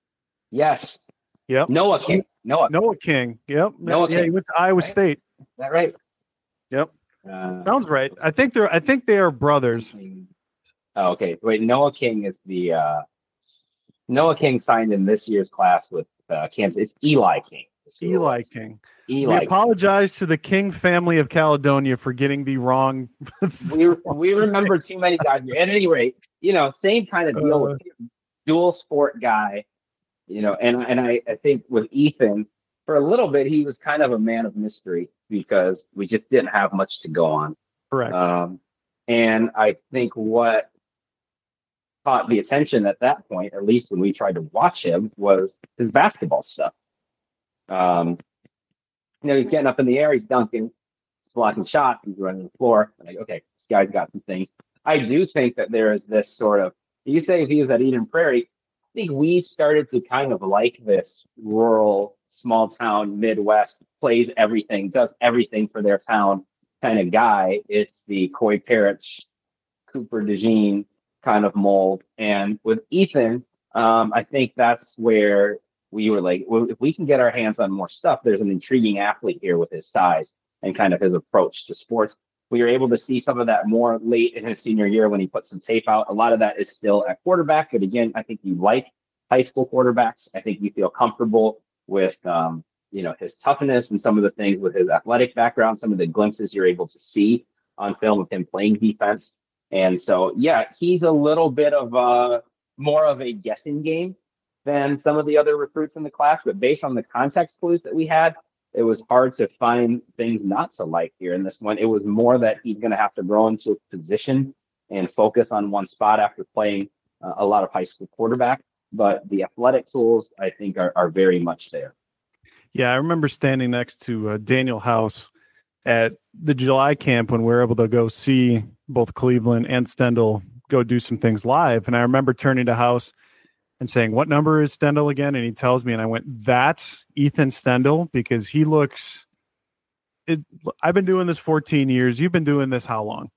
Yes. Yep. Noah King. Noah. Noah King. Yep. Noah yeah, King. he went to Iowa Right. State. Is that right? Yep. Uh, Sounds right. I think they're I think they are brothers. Oh, okay. Wait, Noah King is the uh, Noah King signed in this year's class with uh, Kansas. It's Eli King. Is who it Eli was. King. Eli. We apologize to the King family of Caledonia for getting the wrong. we we remember too many guys here. At any rate, you know, same kind of deal Uh, with dual sport guy, you know, and and I, I think with Ethan, for a little bit, he was kind of a man of mystery because we just didn't have much to go on. Correct. Um, and I think what caught the attention at that point, at least when we tried to watch him, was his basketball stuff. Um, you know, he's getting up in the air, he's dunking, he's blocking shots, he's running the floor. Like, okay, this guy's got some things. I do think that there is this sort of, you say if he was at Eden Prairie, I think we started to kind of like this rural, small town, Midwest, plays everything, does everything for their town kind of guy. It's the Coy Parrish, Cooper DeJean kind of mold. And with Ethan, um, I think that's where we were like, well, if we can get our hands on more stuff, there's an intriguing athlete here with his size and kind of his approach to sports. We were able to see some of that more late in his senior year when he put some tape out. A lot of that is still at quarterback. But again, I think you like high school quarterbacks. I think you feel comfortable with, um, you know, his toughness and some of the things with his athletic background, some of the glimpses you're able to see on film of him playing defense. And so, yeah, he's a little bit of a, more of a guessing game than some of the other recruits in the class. But based on the context clues that we had, it was hard to find things not to like here in this one. It was more that he's going to have to grow into a position and focus on one spot after playing uh, a lot of high school quarterback. But the athletic tools, I think, are, are very much there. Yeah, I remember standing next to uh, Daniel House at the July camp when we were able to go see both Cleveland and Stendel go do some things live. And I remember turning to House and saying, what number is Stendel again? And he tells me, and I went, that's Ethan Stendel, because he looks, it, I've been doing this fourteen years. You've been doing this how long?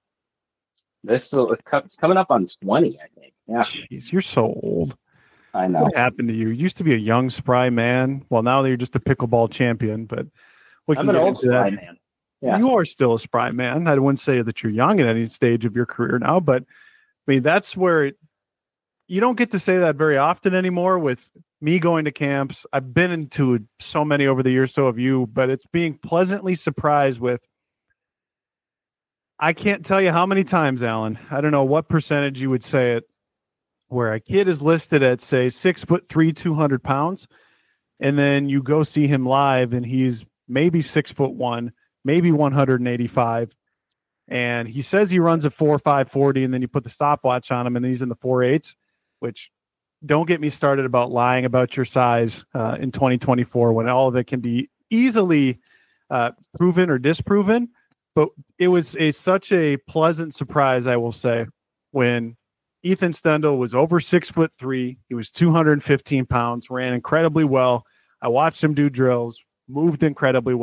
This will, it's coming up on twenty, I think. Yeah. Jeez, you're so old. I know. What happened to you? You used to be a young, spry man. Well, now you're just a pickleball champion, but we can I'm an get old into that. spry man. Yeah. You are still a spry man. I wouldn't say that you're young at any stage of your career now, but I mean, that's where it, you don't get to say that very often anymore with me going to camps. I've been into so many over the years, so have you, but it's being pleasantly surprised with, I can't tell you how many times, Alan, I don't know what percentage you would say it, where a kid is listed at, say, six foot three, two hundred pounds, and then you go see him live and he's maybe six foot one, maybe one hundred eighty-five. And he says he runs a four five forty, and then you put the stopwatch on him and he's in the four eights, which don't get me started about lying about your size uh, in twenty twenty-four when all of it can be easily uh, proven or disproven. But it was a such a pleasant surprise, I will say, when Ethan Stendel was over six foot three. He was two hundred fifteen pounds, ran incredibly well. I watched him do drills, moved incredibly well.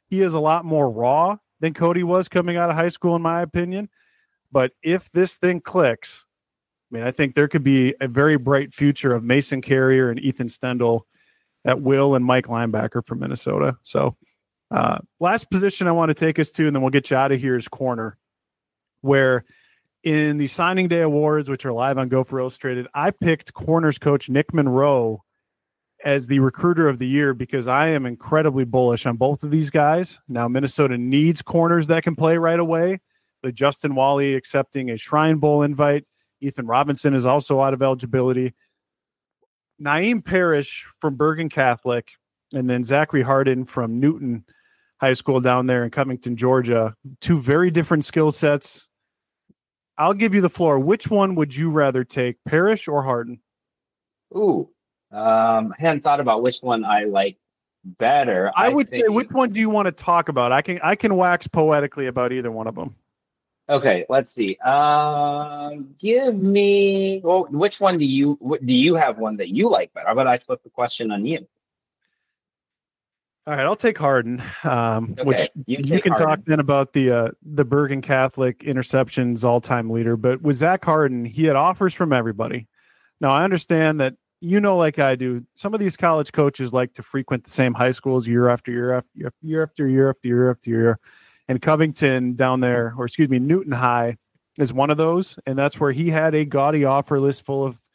he is a lot more raw than Cody was coming out of high school, in my opinion. But if this thing clicks, I mean, I think there could be a very bright future of Mason Carrier and Ethan Stendel at Will and Mike linebacker from Minnesota. So uh, last position I want to take us to, and then we'll get you out of here, is corner, where in the signing day awards, which are live on Gopher Illustrated, I picked corners coach Nick Monroe as the recruiter of the year because I am incredibly bullish on both of these guys. Now, Minnesota needs corners that can play right away. But Justin Wally accepting a Shrine Bowl invite. Ethan Robinson is also out of eligibility. Naeem Parrish from Bergen Catholic, and then Zachary Harden from Newton High School down there in Covington, Georgia. Two very different skill sets. I'll give you the floor. Which one would you rather take, Parrish or Harden? Ooh, um, I hadn't thought about which one I like better. I, I would think... say, which one do you want to talk about? I can I can wax poetically about either one of them. Okay, let's see. Um, give me. Well, which one do you do? You have one that you like better? How about I flip the question on you? All right, I'll take Harden. Um, okay, which you, you can Harden. talk then about the uh, the Bergen Catholic interceptions all time leader. But with Zach Harden, he had offers from everybody. Now I understand that, you know, like I do, some of these college coaches like to frequent the same high schools year after year after year after year after year after year after year. And Covington down there, or excuse me, Newton High is one of those. And that's where he had a gaudy offer list full of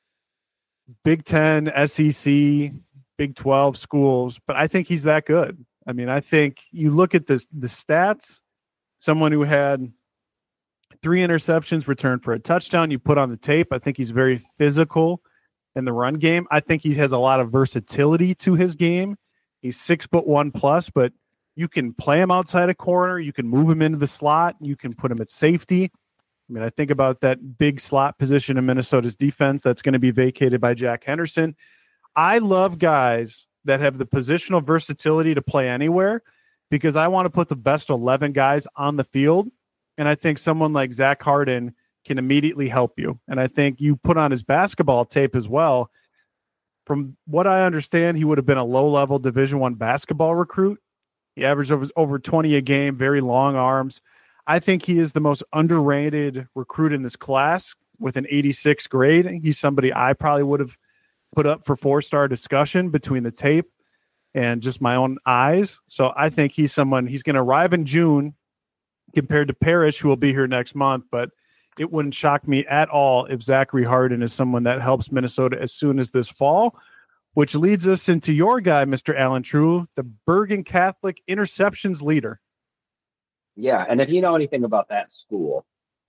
Big Ten, S E C, Big twelve schools. But I think he's that good. I mean, I think you look at this, the stats, someone who had three interceptions returned for a touchdown, you put on the tape. I think he's very physical in the run game. I think he has a lot of versatility to his game. He's six foot one plus, but you can play him outside a corner. You can move him into the slot. You can put him at safety. I mean, I think about that big slot position in Minnesota's defense that's going to be vacated by Jack Henderson. I love guys that have the positional versatility to play anywhere because I want to put the best eleven guys on the field. And I think someone like Zach Harden can immediately help you. And I think you put on his basketball tape as well. From what I understand, he would have been a low-level Division One basketball recruit. He averaged over, over twenty a game, very long arms. I think he is the most underrated recruit in this class with an eighty-six grade. He's somebody I probably would have put up for four-star discussion between the tape and just my own eyes. So I think he's someone, he's going to arrive in June compared to Parrish, who will be here next month. But it wouldn't shock me at all if Zachary Harden is someone that helps Minnesota as soon as this fall. Which leads us into your guy, Mister Alan True, the Bergen Catholic interceptions leader. Yeah, and if you know anything about that school,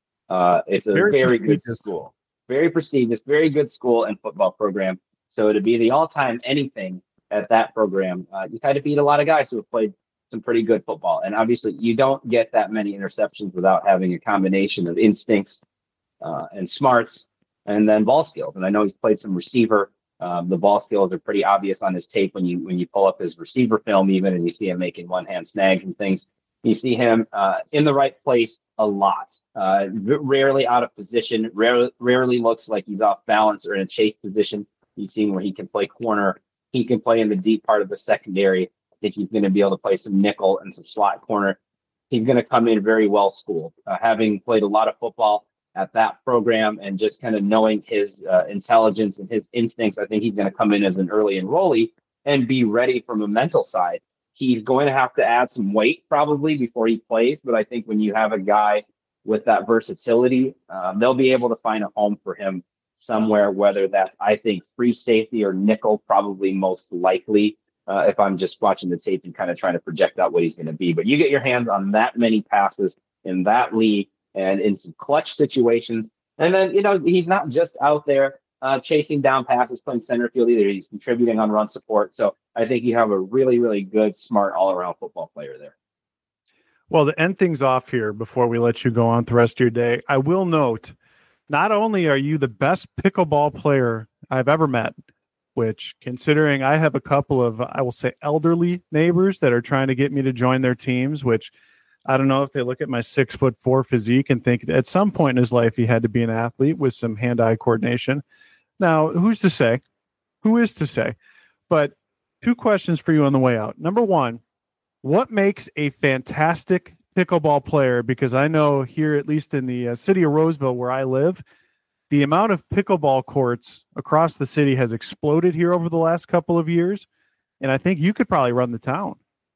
uh, it's a very, very good school. Very prestigious, very good school and football program. So to be the all-time anything at that program, uh, you've had to beat a lot of guys who have played some pretty good football. And obviously, you don't get that many interceptions without having a combination of instincts uh, and smarts and then ball skills. And I know he's played some receiver. Um, the ball skills are pretty obvious on his tape when you when you pull up his receiver film even, and you see him making one-hand snags and things. You see him uh, in the right place a lot, uh, rarely out of position, rare, rarely looks like he's off balance or in a chase position. You've seen where he can play corner. He can play in the deep part of the secondary. I think he's going to be able to play some nickel and some slot corner. He's going to come in very well schooled, uh, having played a lot of football at that program and just kind of knowing his uh, intelligence and his instincts. I think he's going to come in as an early enrollee and be ready from a mental side. He's going to have to add some weight probably before he plays, but I think when you have a guy with that versatility, um, they'll be able to find a home for him somewhere, whether that's, I think, free safety or nickel, probably most likely, uh, if I'm just watching the tape and kind of trying to project out what he's going to be. But you get your hands on that many passes in that league and in some clutch situations. And then, you know, he's not just out there uh, chasing down passes, playing center field either. He's contributing on run support. So I think you have a really, really good, smart all-around football player there. Well, to end things off here before we let you go on the rest of your day, I will note, not only are you the best pickleball player I've ever met, which, considering I have a couple of, I will say, elderly neighbors that are trying to get me to join their teams, which I don't know if they look at my six foot four physique and think at some point in his life he had to be an athlete with some hand-eye coordination. Now, who's to say? Who is to say? But two questions for you on the way out. Number one, what makes a fantastic pickleball player? Because I know here, at least in the uh, city of Roseville where I live, the amount of pickleball courts across the city has exploded here over the last couple of years. And I think you could probably run the town.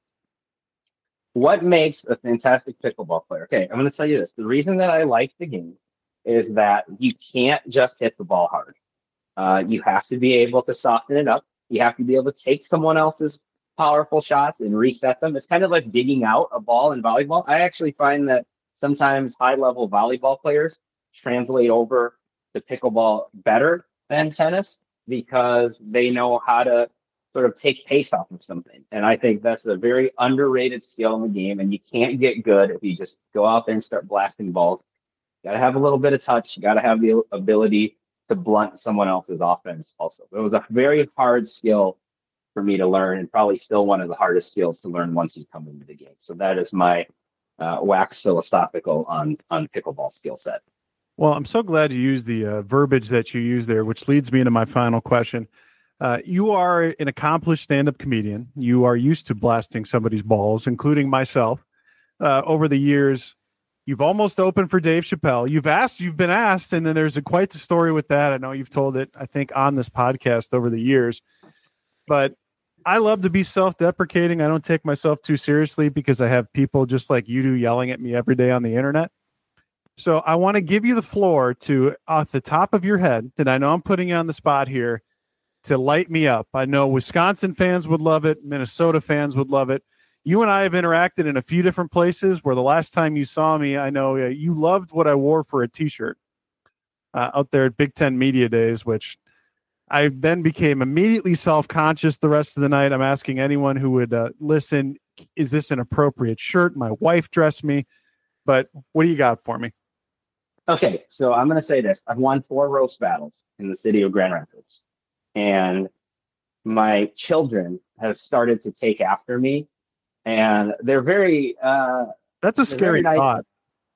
What makes a fantastic pickleball player? Okay, I'm going to tell you this. The reason that I like the game is that you can't just hit the ball hard. Uh, you have to be able to soften it up. You have to be able to take someone else's powerful shots and reset them. It's kind of like digging out a ball in volleyball. I actually find that sometimes high-level volleyball players translate over to pickleball better than tennis because they know how to sort of take pace off of something. And I think that's a very underrated skill in the game, and you can't get good if you just go out there and start blasting balls. You got to have a little bit of touch. You got to have the ability to blunt someone else's offense also. It was a very hard skill for me to learn, and probably still one of the hardest skills to learn once you come into the game. So that is my uh, wax philosophical on, on pickleball skill set. Well, I'm so glad you used the uh, verbiage that you used there, which leads me into my final question. Uh, you are an accomplished stand-up comedian. You are used to blasting somebody's balls, including myself. Uh, over the years, you've almost opened for Dave Chappelle. You've asked, you've been asked, and then there's a quite the story with that. I know you've told it, I think, on this podcast over the years. But I love to be self-deprecating. I don't take myself too seriously because I have people just like you do yelling at me every day on the internet. So I want to give you the floor to, off the top of your head, and I know I'm putting you on the spot here, to light me up. I know Wisconsin fans would love it. Minnesota fans would love it. You and I have interacted in a few different places where the last time you saw me, I know uh, you loved what I wore for a t-shirt uh, out there at Big Ten Media Days, which I then became immediately self-conscious the rest of the night. I'm asking anyone who would uh, listen, is this an appropriate shirt? My wife dressed me, but what do you got for me? Okay, so I'm going to say this. I've won four roast battles in the city of Grand Rapids, and my children have started to take after me. And they're very, uh, that's a scary nice, thought.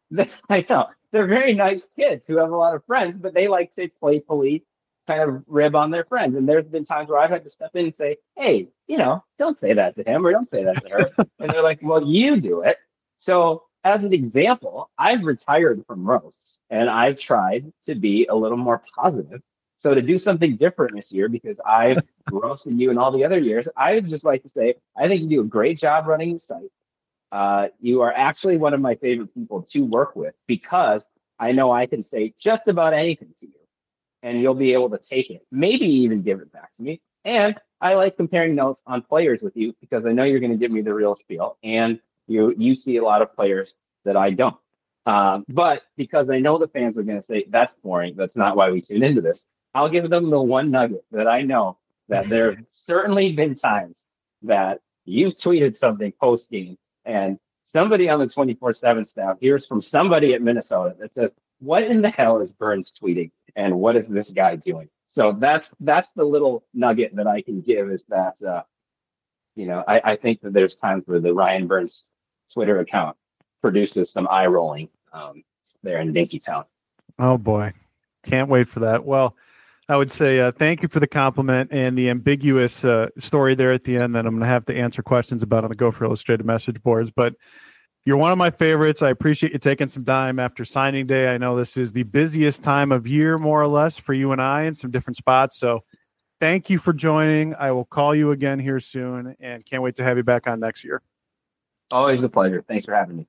I know they're very nice kids who have a lot of friends, but they like to playfully kind of rib on their friends. And there's been times where I've had to step in and say, hey, you know, don't say that to him or don't say that to her. And they're like, well, you do it. So as an example, I've retired from roasts and I've tried to be a little more positive. So to do something different this year, because I've roasted you in all the other years, I would just like to say, I think you do a great job running the site. Uh, you are actually one of my favorite people to work with because I know I can say just about anything to you and you'll be able to take it, maybe even give it back to me. And I like comparing notes on players with you because I know you're going to give me the real spiel and you, you see a lot of players that I don't. Um, but because I know the fans are going to say, that's boring, that's not why we tuned into this, I'll give them the one nugget that I know that there have certainly been times that you've tweeted something post-game and somebody on the twenty-four seven staff hears from somebody at Minnesota that says, what in the hell is Burns tweeting and what is this guy doing? So that's that's the little nugget that I can give is that, uh, you know, I, I think that there's times where the Ryan Burns Twitter account produces some eye rolling um, there in Dinkytown. Oh, boy. Can't wait for that. Well, I would say uh, thank you for the compliment and the ambiguous uh, story there at the end that I'm going to have to answer questions about on the Gopher Illustrated message boards. But you're one of my favorites. I appreciate you taking some time after signing day. I know this is the busiest time of year, more or less, for you and I in some different spots. So thank you for joining. I will call you again here soon and can't wait to have you back on next year. Always a pleasure. Thanks for having me.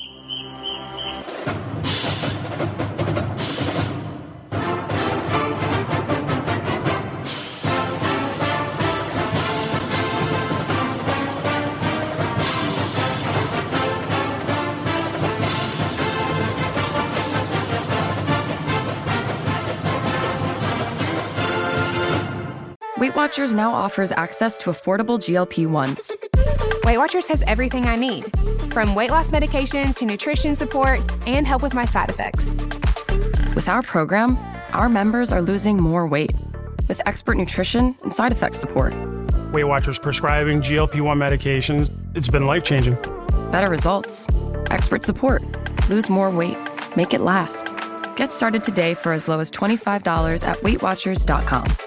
Weight Watchers now offers access to affordable G L P ones. Weight Watchers has everything I need, from weight loss medications to nutrition support and help with my side effects. With our program, our members are losing more weight with expert nutrition and side effect support. Weight Watchers prescribing G L P one medications, it's been life-changing. Better results, expert support, lose more weight, make it last. Get started today for as low as twenty-five dollars at weight watchers dot com.